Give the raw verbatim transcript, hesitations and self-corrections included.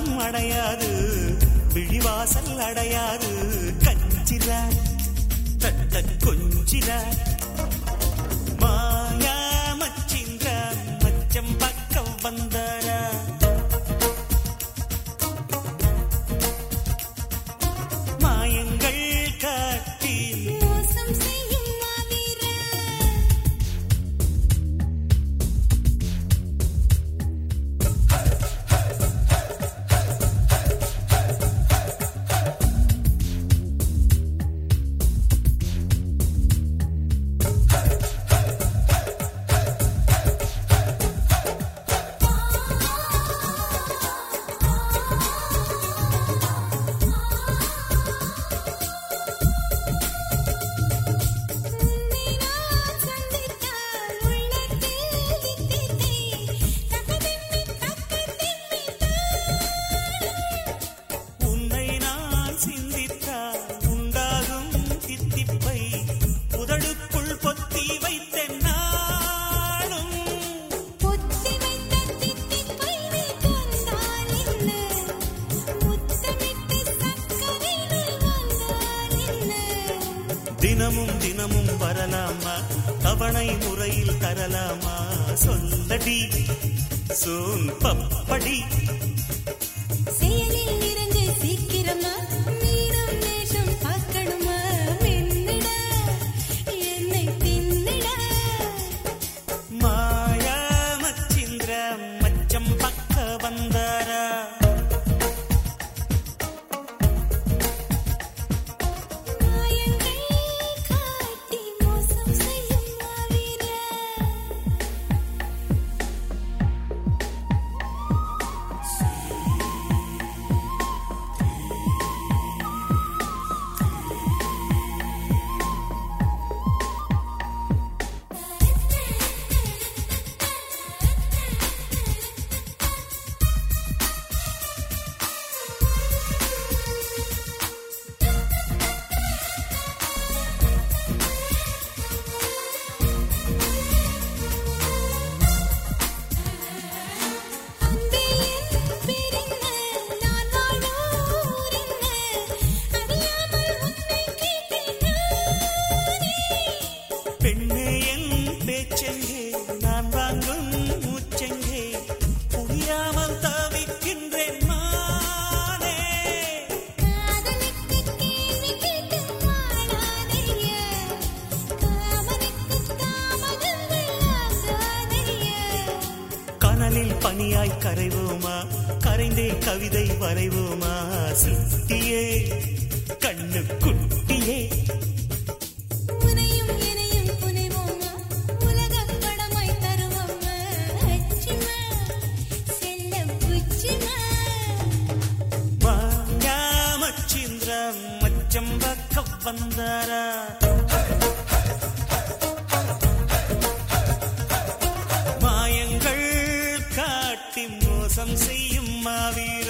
கண்ணாலம் அடையாது, விழிவாசல் அடையாது. கஞ்சிரா தத்த கொஞ்சிரா மாயா மச்சின்ற மச்சம் பக்கம் வந்தாரா. மாயங்கள் காட்டி மோசம் செய்யும் மாவீரா. தினமும் தினமும் வரலாமா, தவணை முறையில் தரலாமா. சொல்லடி சோன் பப்படி செயலில் இறங்கு சீக்கிரமா, மீனம் நேசம் பார்க்கணுமா. மென்னிட என்னை தின்னிட மாயா மச்சிந்திர மச்சம் பக்க வந்தாரா. பெண்ணே என் பேச்செங்கே, நான் வாங்கும் மூச்செங்கே, புரியாமல் தவிக்கின்றேன் மானே. காதலுக்கு கேள்வி கேட்டு மாளாதையா, காமனுக்கு தாமதங்கள் ஆகாதையா. கனலில் பனியாய் கரைவோமா, கரைந்தே கவிதை வரைவோமா. சுட்டியே கண்ணு குட்டியே உனையும் இனையும் புனைவோமா, உலகப் படமாய் தருவோமா. அச்சுமா செல்லம் புச்சுமா. மாயா மச்சிந்திர மச்சம் பக்க வந்தாரா. மாயங்கள் காட்டி மோசம் செய்யும் மாவீரா.